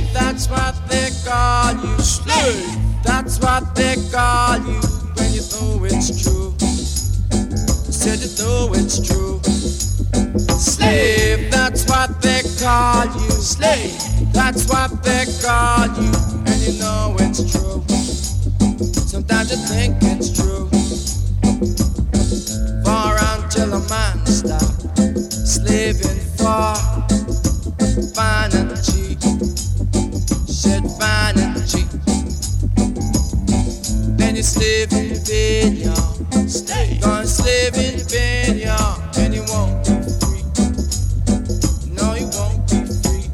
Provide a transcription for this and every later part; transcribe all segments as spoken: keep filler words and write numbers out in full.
Slave, that's what they call you. Slave, that's what they call you when you know it's true. You said you know it's true. Slave, that's what they call you. Slave, that's what they call you, and you know it's true. Sometimes you think it's true. For until a man stop slaving for fine and cheap, said fine and cheap. Then you slave in vain, y'all. Slave, gonna slave in vain, y'all, and you won't be free. No, you won't be free.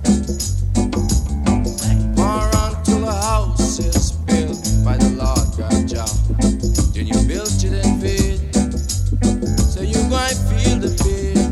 For until a house is built by the Lord God, y'all, then you built it in vain. So you gonna feel the pain.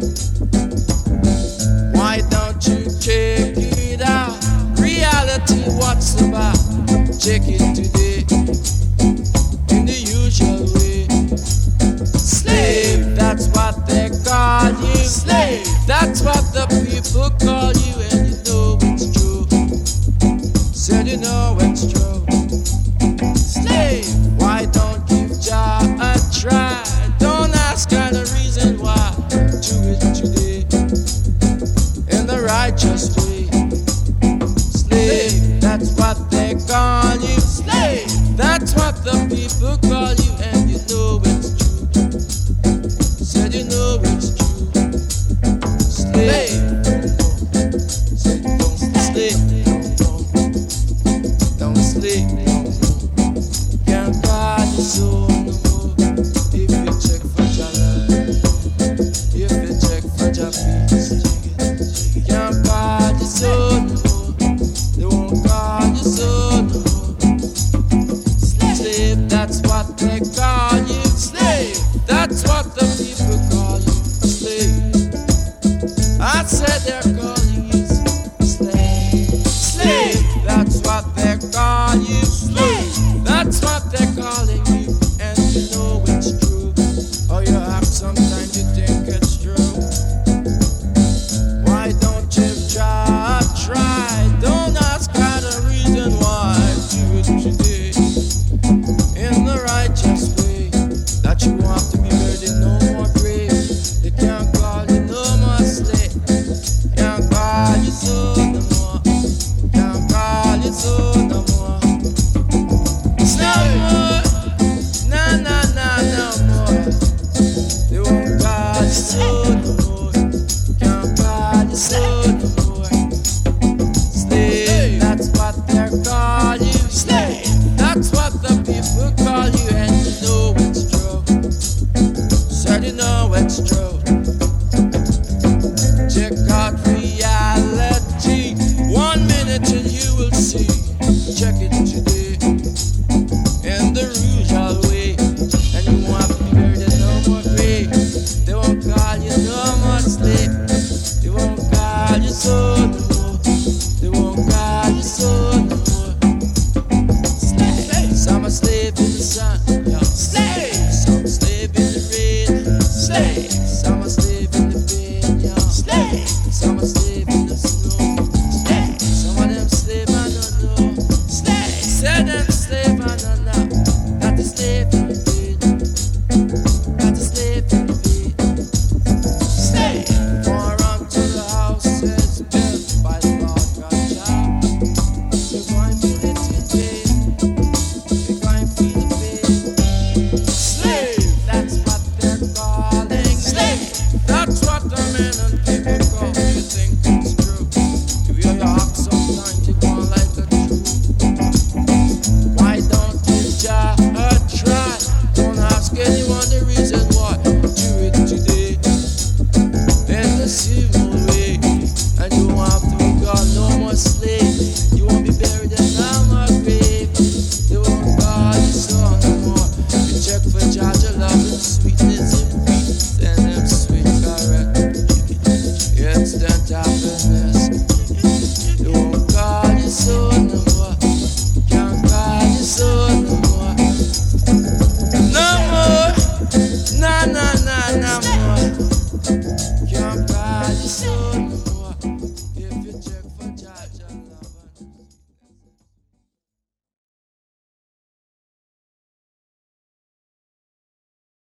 Why don't you check it out? Reality, what's about? Check it today in the usual way. Slave, that's what they call you. Slave, that's what the people call you, and you know it's true. Said you know it's true. Slave, why don't give Jah a try? Don't ask her the reason why. Do it today in the righteous way. Slave, that's what they call you. Slave, that's what the people call you, and you know it's true. Said you know it's true. Slave, said don't slave, don't slave, can't buy your soul no more. If you check for your love, if you check for your peace, can't buy your soul no more. They won't call your soul no more. Slave, that's what they call you. Slave, that's what the people call you. Slave, I said they're calling you slave. Slave, that's what they call you. Slave, that's what they're calling you, and you know it's true. Oh, you have sometimes you think it's true. Why don't you try, try? Don't ask her the reason why. Do it today in the righteous way. That you want to be buried in no more grave. They can't call you no more slave. Can't call you so no more. Can't call you so no more. No more. Nah, nah, nah, no more. They won't call you so no more. Can't call you so no more. Slave, that's what they're calling you. Slave, that's what the people call you, and you know it's true. Said you know it's true. Check out reality. One minute and you will see. Check it today.